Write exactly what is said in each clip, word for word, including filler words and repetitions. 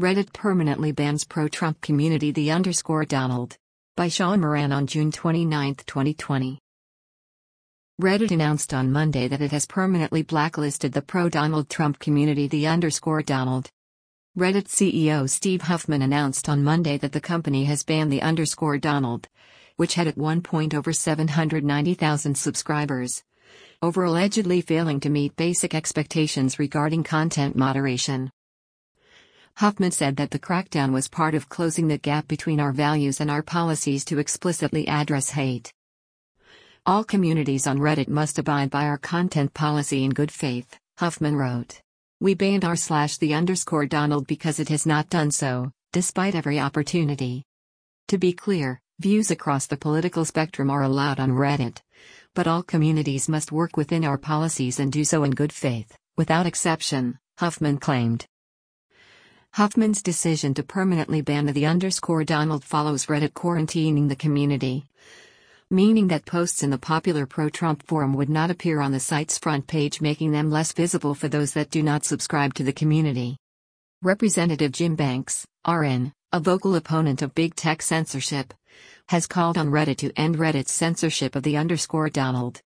Reddit permanently bans pro-Trump community the underscore Donald. By Sean Moran on June twenty-ninth, twenty twenty. Reddit announced on Monday that it has permanently blacklisted the pro-Donald Trump community the underscore Donald. Reddit C E O Steve Huffman announced on Monday that the company has banned the underscore Donald, which had at one point over seven hundred ninety thousand subscribers, over allegedly failing to meet basic expectations regarding content moderation. Huffman said that the crackdown was part of closing the gap between our values and our policies to explicitly address hate. All communities on Reddit must abide by our content policy in good faith, Huffman wrote. We banned r slash the underscore Donald because it has not done so, despite every opportunity. To be clear, views across the political spectrum are allowed on Reddit, but all communities must work within our policies and do so in good faith, without exception, Huffman claimed. Huffman's decision to permanently ban the underscore Donald follows Reddit quarantining the community, meaning that posts in the popular pro-Trump forum would not appear on the site's front page, making them less visible for those that do not subscribe to the community. Representative Jim Banks, R N, a vocal opponent of big tech censorship, has called on Reddit to end Reddit's censorship of the underscore Donald.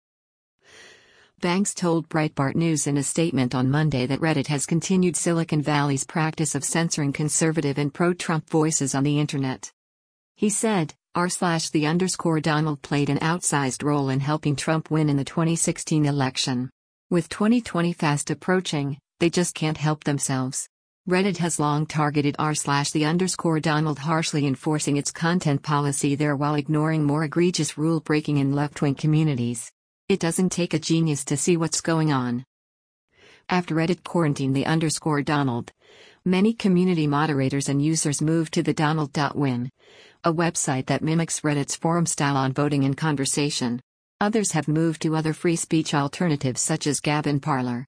Banks told Breitbart News in a statement on Monday that Reddit has continued Silicon Valley's practice of censoring conservative and pro-Trump voices on the internet. He said, r slash the underscore Donald played an outsized role in helping Trump win in the twenty sixteen election. With twenty twenty fast approaching, they just can't help themselves. Reddit has long targeted r slash the underscore Donald, harshly enforcing its content policy there while ignoring more egregious rule-breaking in left-wing communities. It doesn't take a genius to see what's going on. After Reddit quarantined the underscore Donald, many community moderators and users moved to the Donald dot win, a website that mimics Reddit's forum style on voting and conversation. Others have moved to other free speech alternatives such as Gab and Parler.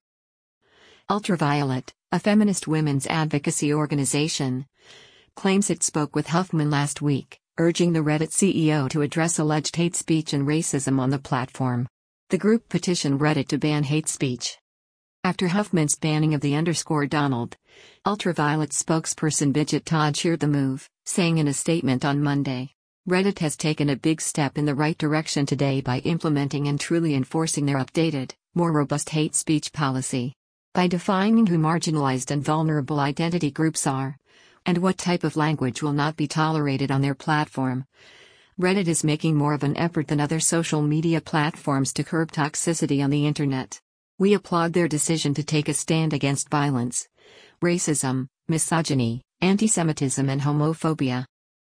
Ultraviolet, a feminist women's advocacy organization, claims it spoke with Huffman last week, urging the Reddit C E O to address alleged hate speech and racism on the platform. The group petitioned Reddit to ban hate speech. After Huffman's banning of the underscore Donald, Ultraviolet spokesperson Bijit Todd cheered the move, saying in a statement on Monday, Reddit has taken a big step in the right direction today by implementing and truly enforcing their updated, more robust hate speech policy. By defining who marginalized and vulnerable identity groups are, and what type of language will not be tolerated on their platform, Reddit is making more of an effort than other social media platforms to curb toxicity on the internet. We applaud their decision to take a stand against violence, racism, misogyny, anti-Semitism and homophobia.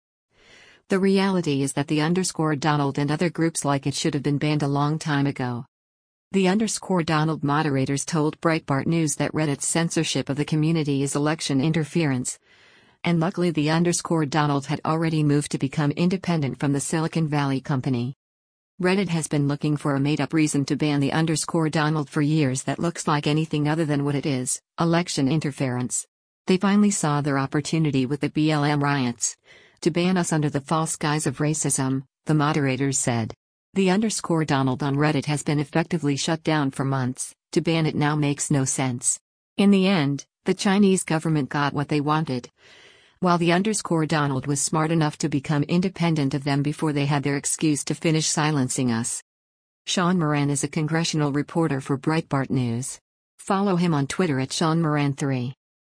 The reality is that the underscore Donald and other groups like it should have been banned a long time ago. The underscore Donald moderators told Breitbart News that Reddit's censorship of the community is election interference, and luckily the underscore Donald had already moved to become independent from the Silicon Valley company. Reddit has been looking for a made-up reason to ban the underscore Donald for years that looks like anything other than what it is, election interference. They finally saw their opportunity with the B L M riots, to ban us under the false guise of racism, the moderators said. The underscore Donald on Reddit has been effectively shut down for months. To ban it now makes no sense. In the end, the Chinese government got what they wanted, while the underscore Donald was smart enough to become independent of them before they had their excuse to finish silencing us. Sean Moran is a congressional reporter for Breitbart News. Follow him on Twitter at Sean Moran three.